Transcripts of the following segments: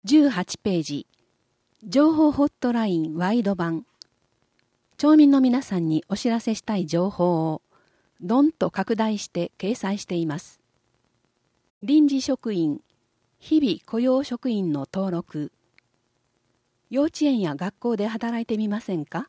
18ページ、情報ホットラインワイド版。町民の皆さんにお知らせしたい情報を、どんと拡大して掲載しています。臨時職員、日々雇用職員の登録。幼稚園や学校で働いてみませんか？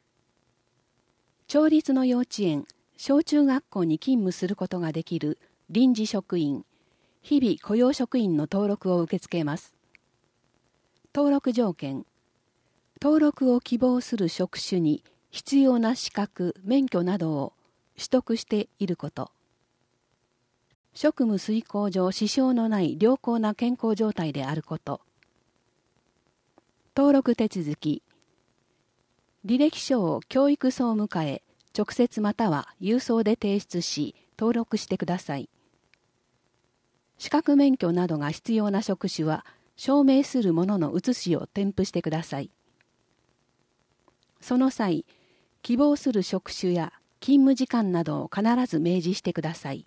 町立の幼稚園、小中学校に勤務することができる臨時職員、日々雇用職員の登録を受け付けます。登録条件。登録を希望する職種に必要な資格、免許などを取得していること。職務遂行上支障のない良好な健康状態であること。登録手続き。履歴書を教育総務課へ直接または郵送で提出し登録してください。資格免許などが必要な職種は証明するものの写しを添付してください。その際、希望する職種や勤務時間などを必ず明示してください。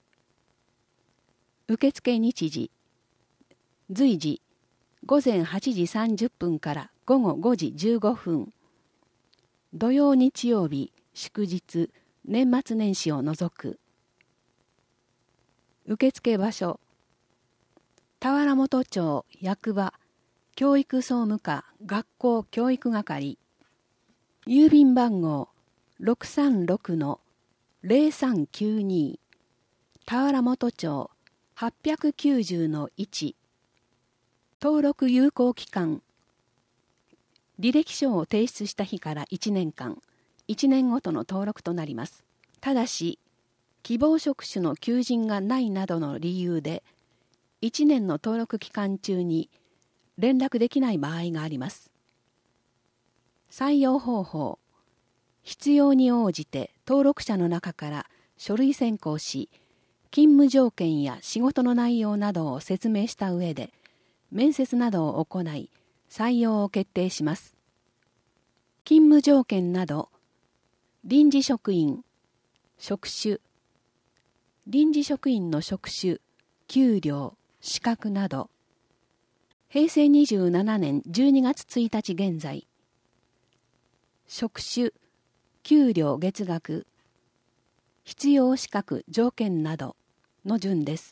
受付日時。随時、午前8時30分から午後5時15分。土曜日曜日、祝日、年末年始を除く。受付場所。田原本町役場教育総務課学校教育係郵便番号 636-0392 田原本町 890-1 登録有効期間履歴書を提出した日から1年間1年ごとの登録となります。ただし希望職種の求人がないなどの理由で1年の登録期間中に連絡できない場合があります。採用方法。必要に応じて登録者の中から書類選考し、勤務条件や仕事の内容などを説明した上で、面接などを行い、採用を決定します。勤務条件など、臨時職員、職種、臨時職員の職種、給料、資格など、平成27年12月1日現在、職種、給料月額、必要資格条件などの順です。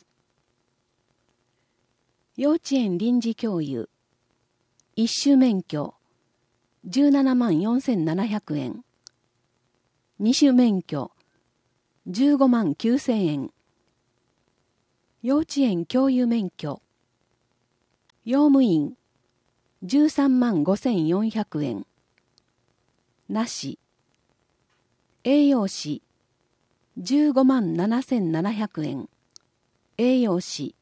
幼稚園臨時教諭、一種免許、17万4700円、二種免許、15万9000円、幼稚園教諭免許、用務員、13万5400円、なし、栄養士、15万7700円、栄養士、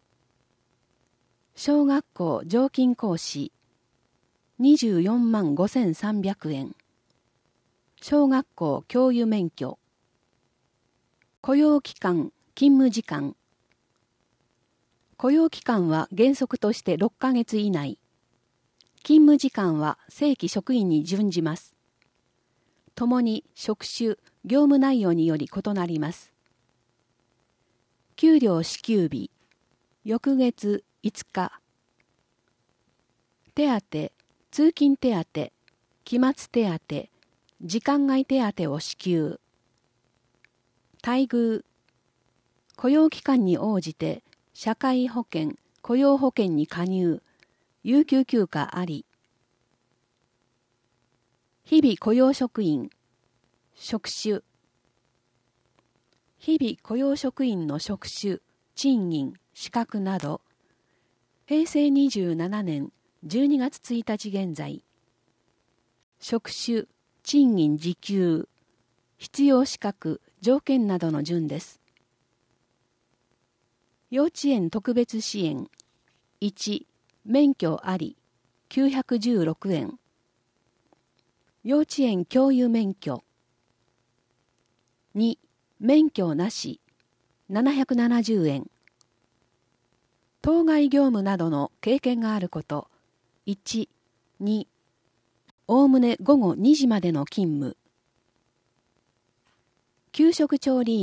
小学校常勤講師、24万5300円、小学校教諭免許、雇用期間、勤務時間、雇用期間は原則として6ヶ月以内。勤務時間は正規職員に準じます。ともに職種、業務内容により異なります。給料支給日、翌月5日。手当、通勤手当、期末手当、時間外手当を支給。待遇、雇用期間に応じて、社会保険、雇用保険に加入、有給休暇あり。日々雇用職員、職種。日々雇用職員の職種、賃金、資格など、平成27年12月1日現在、職種、賃金時給、必要資格、条件などの順です。幼稚園特別支援。1、免許あり、916円。幼稚園教諭免許。2、免許なし、770円。当該業務などの経験があること。1、2、おおむね午後2時までの勤務。給食調理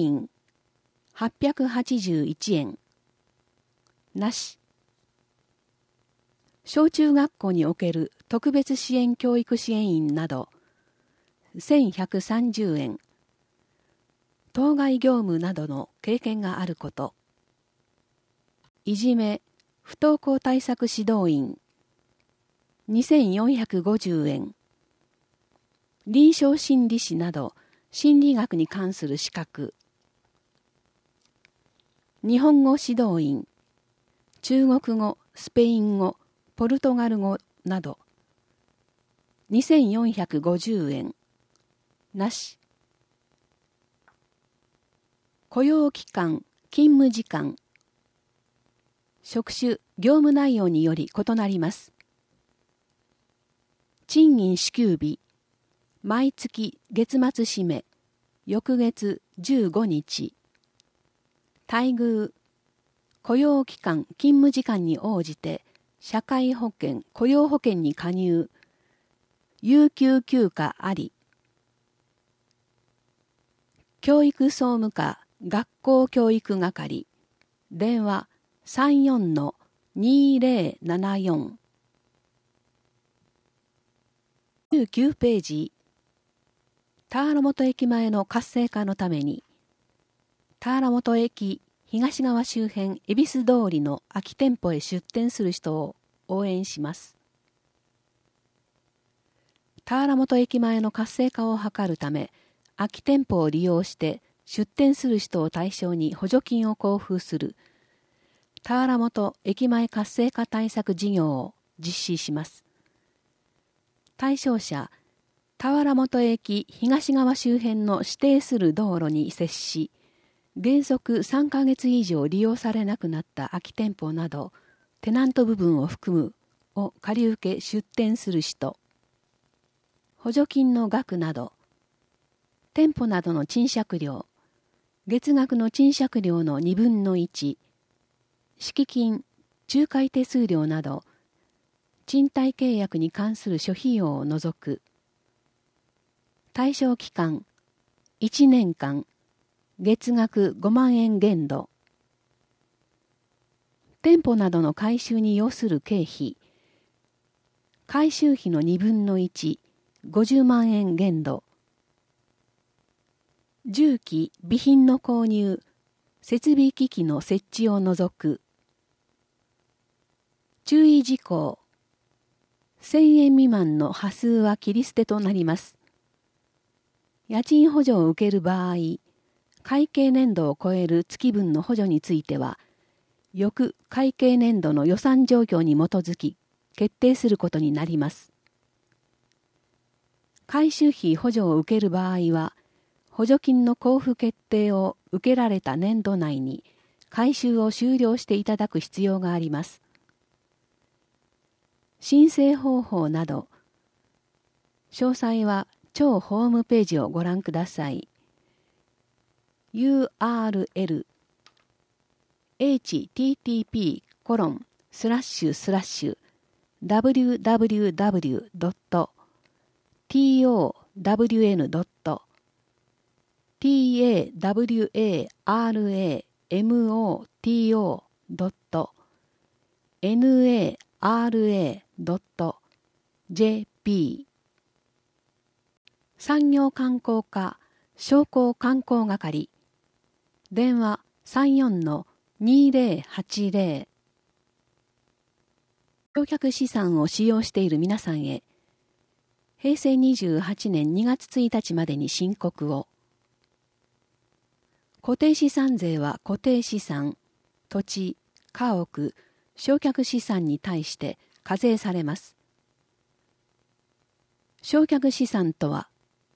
員、881円。なし。 小中学校における特別支援教育支援員など1130円、当該業務などの経験があること、いじめ、不登校対策指導員2450円、臨床心理士など心理学に関する資格、日本語指導員、中国語、スペイン語、ポルトガル語など2450円、なし。雇用期間、勤務時間、職種、業務内容により異なります。賃金支給日、毎月月末締め、翌月15日。待遇、雇用期間、勤務時間に応じて、社会保険、雇用保険に加入、有給休暇あり。教育総務課、学校教育係、電話34-2074。19ページ。田原本駅前の活性化のために、田原本駅東側周辺恵比寿通りの空き店舗へ出店する人を応援します。田原本駅前の活性化を図るため、空き店舗を利用して出店する人を対象に補助金を交付する田原本駅前活性化対策事業を実施します。対象者、田原本駅東側周辺の指定する道路に接し、原則3ヶ月以上利用されなくなった空き店舗など、テナント部分を含むを借り受け出店する人、補助金の額など、店舗などの賃借料、月額の賃借料の2分の1、敷金、仲介手数料など、賃貸契約に関する諸費用を除く。対象期間、1年間、月額5万円限度。店舗などの改修に要する経費、改修費の2分の1、50万円限度。重機、備品の購入、設備機器の設置を除く。注意事項。1000円未満の端数は切り捨てとなります。家賃補助を受ける場合、会計年度を超える月分の補助については、翌会計年度の予算状況に基づき決定することになります。改修費補助を受ける場合は、補助金の交付決定を受けられた年度内に改修を終了していただく必要があります。申請方法など、詳細は当ホームページをご覧ください。URL http://www.tawarmoto.jp 産業観光課商工観光係電話34-2080。償却資産を使用している皆さんへ、平成28年2月1日までに申告を。固定資産税は固定資産、土地、家屋、償却資産に対して課税されます。償却資産とは、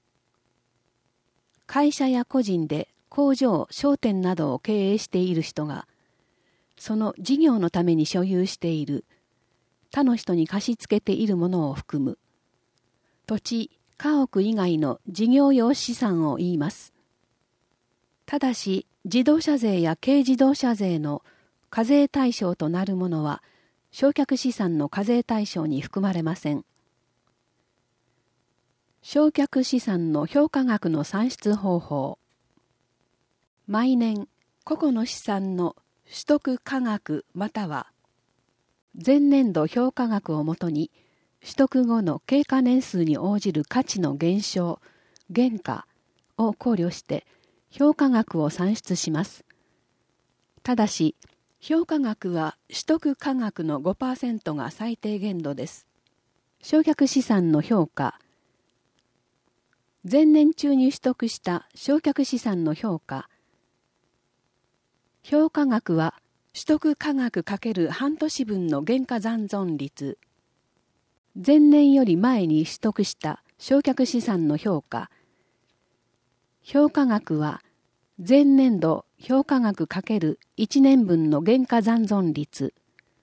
会社や個人で工場、商店などを経営している人が、その事業のために所有している、他の人に貸し付けているものを含む、土地、家屋以外の事業用資産を言います。ただし、自動車税や軽自動車税の課税対象となるものは、償却資産の課税対象に含まれません。償却資産の評価額の算出方法。毎年、個々の資産の取得価額または前年度評価額をもとに、取得後の経過年数に応じる価値の減少、減価を考慮して、評価額を算出します。ただし、評価額は取得価額の 5% が最低限度です。償却資産の評価。前年中に取得した償却資産の評価。評価額は取得価額×半年分の原価残存率。前年より前に取得した償却資産の評価。評価額は前年度評価額×1年分の原価残存率。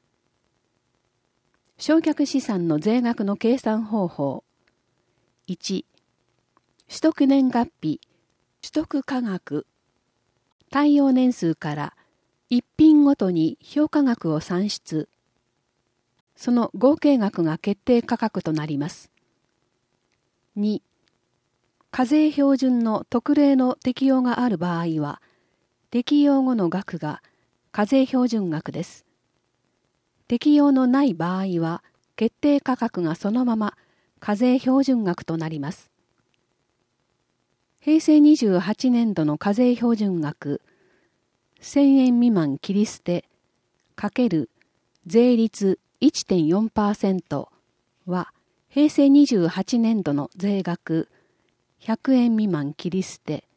償却資産の税額の計算方法。1、取得年月日、取得価格。耐用年数から一品ごとに評価額を算出。その合計額が決定価格となります。2、課税標準の特例の適用がある場合は、適用後の額が課税標準額です。適用のない場合は、決定価格がそのまま課税標準額となります。平成28年度の課税標準額、1000円未満切り捨て×税率 1.4% は、平成28年度の税額100円未満切り捨て。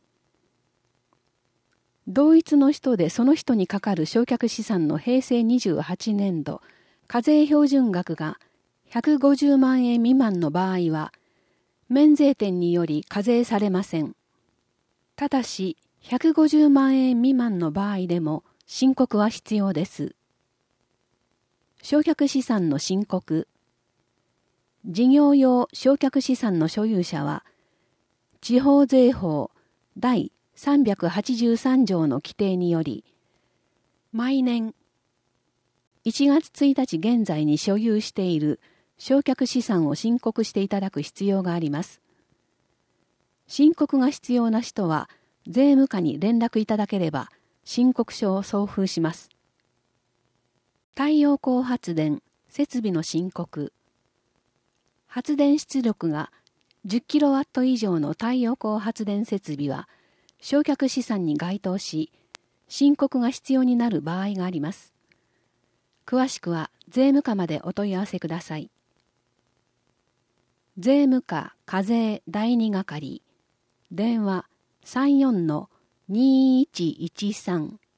同一の人でその人にかかる償却資産の平成28年度課税標準額が150万円未満の場合は、免税店により課税されません。ただし、150万円未満の場合でも申告は必要です。償却資産の申告。事業用償却資産の所有者は、地方税法第383条の規定により、毎年1月1日現在に所有している償却資産を申告していただく必要があります。申告が必要な人は、税務課に連絡いただければ、申告書を送付します。太陽光発電、設備の申告。発電出力が10キロワット以上の太陽光発電設備は、償却資産に該当し、申告が必要になる場合があります。詳しくは税務課までお問い合わせください。税務課課税第2係。電話34-2113